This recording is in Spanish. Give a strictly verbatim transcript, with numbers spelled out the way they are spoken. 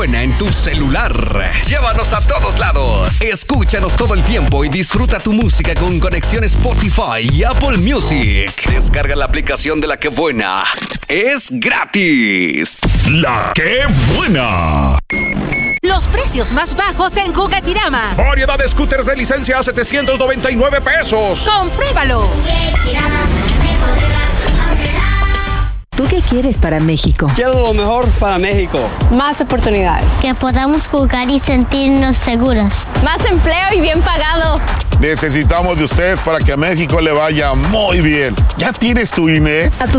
Buena en tu celular. Llévanos a todos lados. Escúchanos todo el tiempo y disfruta tu música con conexión Spotify y Apple Music. Descarga la aplicación de La Que Buena. Es gratis. La Que Buena. Los precios más bajos en Juguetirama. Variedad de scooters de licencia a setecientos noventa y nueve pesos. ¡Compruébalo! ¿Tú qué quieres para México? Quiero lo mejor para México. Más oportunidades. Que podamos jugar y sentirnos seguros. Más empleo y bien pagado. Necesitamos de usted para que a México le vaya muy bien. ¿Ya tienes tu I N E? A tu